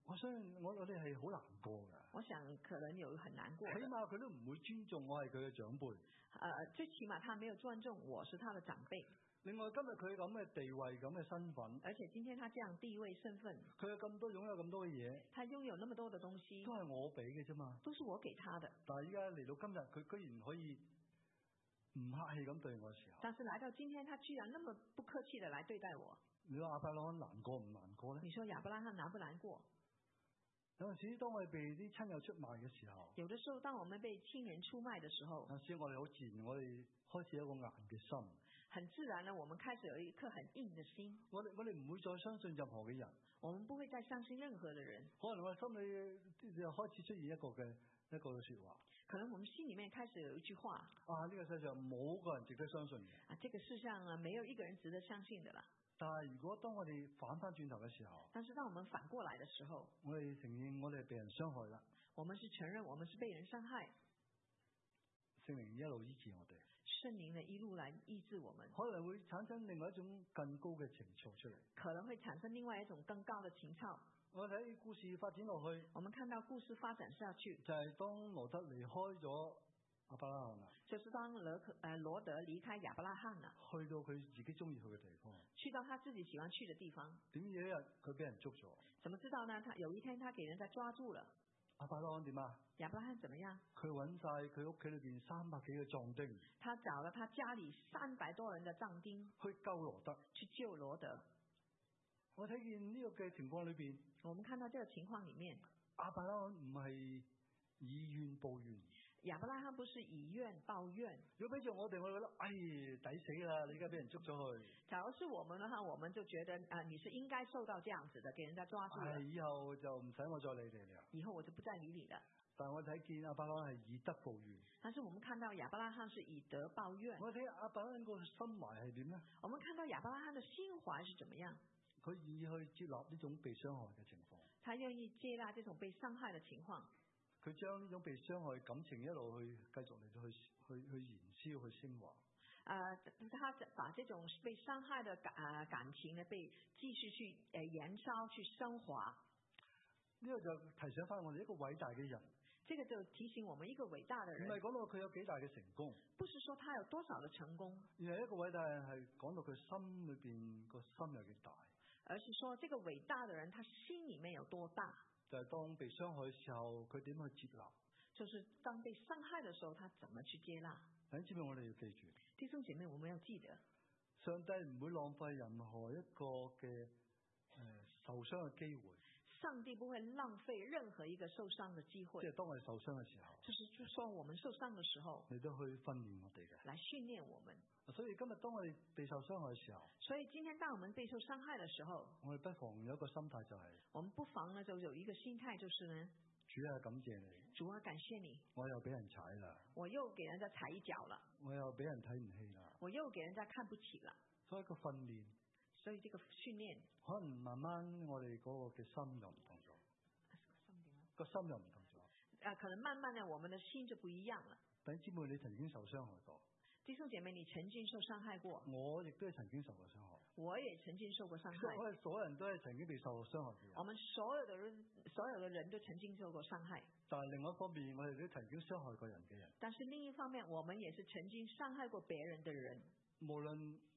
我相信我哋係好難過嘅。
我想可能有很難過。
起碼佢都唔會尊重我係佢嘅長輩。
最起碼他沒有尊重我是他的長輩。
另外今日佢咁嘅地位咁嘅身份，
而且今天他這樣地位身份，
佢有咁多擁有咁多嘅嘢，
他擁有那麼多的東西，
都係我俾嘅啫嘛，
都是我給他的。
但係依家嚟到今日，佢居然可以唔客氣咁對我嘅時候，
但是來到今天，他居然那麼不客氣的來對待我。
你話亞伯拉罕難過唔難過咧？
你說亞伯拉罕難不難過？
有陣時當我哋被啲親友出賣嘅時候，
有的時候當我們被親人出賣的時候，
有陣時我哋好自然，我哋開始有一個硬嘅心，
很自然呢，我們開始有一顆很硬的心。
我哋唔會再相信任何嘅人，
我們不會再相信任何的人。
可能我心裏就開始出現一個說話，
可能我們心裏面開始有一句話，
呢個世上冇個人值得相信嘅。
這個世上沒有一個人值得相信的啦。
但係如果當我哋反翻轉頭嘅時候，
但是當我們反過來的時候，
我哋承認我哋係被人傷害啦。
我們是承認我們是被人傷害。
聖靈一路醫治我哋，
聖靈呢一路來醫治我們，
可能會產生另外一種更高嘅情操出嚟，
可能會產生另外一種更高的情操。
我睇故事發展落去，
我們看到故事發展下去，
就係當羅德離開咗亞伯拉罕啦，
就是當羅德離開亞伯拉罕啦，
去到佢自己中意去嘅地方，
去到他自己喜歡去的地方。
點知有一日佢俾人捉咗，
怎麼知道呢？有一天他給人家抓住了。
亞伯拉罕點啊？
亞伯拉罕怎麼樣？佢
揾晒佢屋企裏邊300幾個壯丁，
他找了他家裏300多人的壯丁
去救羅德，
去救羅德。
我睇見呢個嘅情況裏邊，
我們看到這個情況裏面，
亞伯拉罕唔係以怨報怨，
亞伯拉罕不是以怨報怨。
如果俾着我哋，我覺得抵死啦！你而家俾人捉咗去。
假如是我們的話，我們就覺得你是應該受到這樣子的，給人家抓住了。
以後就唔使我再理你啦。
以後我就不再理你了。
但我睇見亞伯拉罕係以德報怨。
但是我們看到亞伯拉罕是以德報怨。
我睇亞伯拉罕個心懷係點呢？
我們看到亞伯拉罕的心懷是怎麼樣？
佢願意去接納呢種被傷害嘅情況。
他願意接納這種被傷害的情況。
佢將呢種被傷害感情一路去繼續嚟到去燃燒去升華。
他把這種被傷害的感情呢，被繼續去燃燒去升華。
呢個就提醒翻我哋一個偉大嘅人。
這個就提醒我們一個偉大的人。
唔係講到佢有幾大嘅成功，
不是說他有多少的成功，
而係一個偉大人係講到佢心裏邊個心有幾大。
而是說這個偉大的人，他心裏面有多大？
就係當被傷害嘅時候，佢點去接納？
就是當被傷害的時候，他怎麼去接納？
弟兄姊妹，我哋要記住，
弟兄姐妹，我們要記得，
上帝唔會浪費任何一個嘅受傷嘅機會。
上帝不會浪費任何一個受傷的機會。
即係當我哋受傷嘅時候，
就是說我們受傷的時候，
你都去訓練我哋嘅，
來訓練我們。
所以今日當我哋被受傷害嘅時候，
所以今天當我們被受傷害的時候，
我哋不妨有一個心態就係，
我們不妨呢就有一個心態就是呢，
主啊，感謝你，
主啊，感謝你，
我又俾人踩啦，
我又給人家踩一腳了，
我又俾人睇唔起啦，
我又給人家看不起了。
所以個訓練，
所以這個訓練，
可能慢慢我哋嗰個嘅心又唔同咗。個心又唔同咗，
可能慢慢的我們的心就不一樣了。
弟兄姊妹，你曾經受傷害過，
弟兄姐妹，你曾經受傷害過，
我亦都係曾經受過傷害，
我也曾經受過傷害，
我哋所有人都係曾經被受過傷害嘅人，
我們所有的人都曾經受過傷害。
但係另外一方面，我哋都曾經傷害過人嘅人。
但是另一方面，我們也是曾經傷害過別人的人，
無論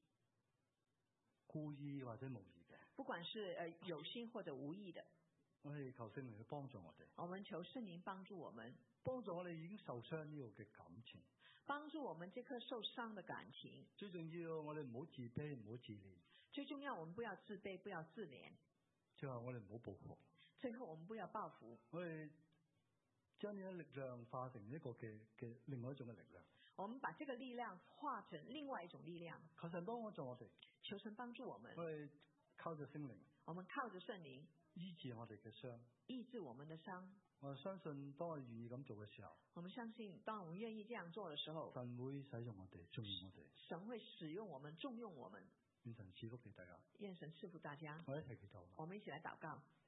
故意或者無意嘅，
不管是有心或者無意的。
我哋求聖靈去幫助我哋，
我們求聖靈幫助我們，
幫助我哋已經受傷呢個嘅感情，
幫助我們這顆受傷的感情。
最重要，我哋唔好自卑，唔好自憐。
最重要，我們不要自卑，不要自憐。
最後，我哋唔好報復。
最後，我們不要報復。
我哋將呢啲力量化成一個嘅另外一種嘅力量。
我們把這個力量化成另外一種力量。
求神幫助我哋，
求神幫助我們。
我哋靠着聖靈，
我們靠着聖靈。
醫治我哋嘅傷，
醫治我們的傷。
我相信當我願意咁做嘅時候，
我們相信當我們願意這樣做的時候，
神會使用我哋，重用我哋。
神會使用我們，重用我們。
願神賜福俾大家。
願神賜福大家。
我一齊祈禱。
我們一起來禱告。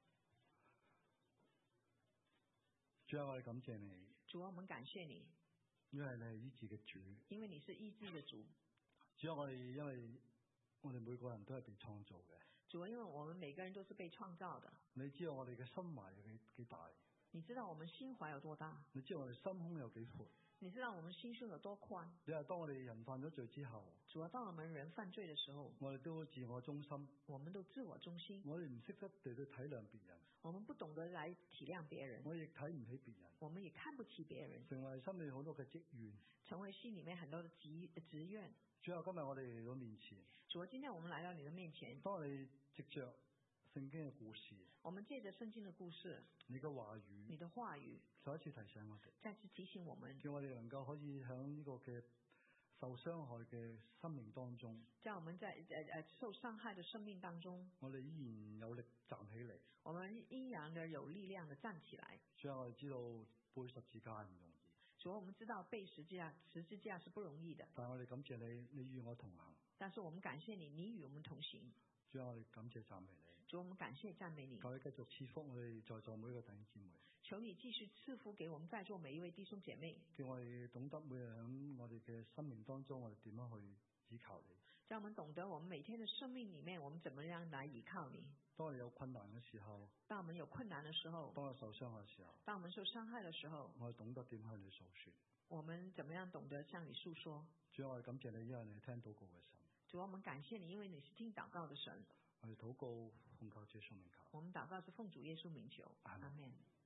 主啊，我哋感謝你。
主啊，我們感謝你。
因為你係醫治嘅主。
因為你是醫治嘅主。
主啊，因為我哋每個人都係被創造嘅。
主主啊，因為我們每個人都是被創造的。
你知道我哋嘅心懷有幾大？
你知道我們心懷有多大？
你知道我哋心胸有幾闊？
你知道我們心胸有多寬？
你話當我哋人犯咗罪之後，
主要當我們人犯罪嘅時候，
我哋都自我中心，
我們都自我中心，
我哋唔識得去體諒別人，
我們不懂得來體諒別人，
我亦睇唔起別人，
我們也看不起別人，
成為心裏好多嘅積怨，
成為心裏面很多的積怨。
最後今日我哋嚟到面前，
主啊，今天我們來到你的面前，
當我哋藉着聖經嘅故事，
我們借着聖經的故事，
你嘅話語，
你的話語，
再一次提醒我哋，
再次提醒我們，
叫我哋能夠可以喺呢個嘅受傷害嘅生命當中，
在我們在受傷害的生命當中，
我哋依然有力站起嚟，
我們依然的有力量的站起來。
所以我哋知道背十字架唔容易，
所以我們知道背十字架是不容易的。
但係我哋感謝你，你與我同行。
但是我們感謝你，你與我們同行。
所以我哋感謝讚美你。
主，我們感謝讚美你。
求你繼續賜福我哋在座每一個弟兄姊妹。
求你繼續賜福給我們在座每一位弟兄姐妹。
叫我哋懂得每日喺我哋嘅生命當中，我哋點樣去依靠你。
讓我們懂得我們每天的生命裏面，我們怎麼樣來依靠你。
當我哋有困難嘅時候，
當我們有困難的時候，
當我受傷害嘅時候，
當我們受傷害的時候，
我哋懂得點向你訴說。
我們怎麼樣懂得向你訴說？
主，我哋感謝你，因為你係聽禱告嘅神。
主，我們感謝你，因為你是聽禱告的神。
我哋禱告奉靠主耶穌名求。
我們禱告是奉主耶穌名求。阿們。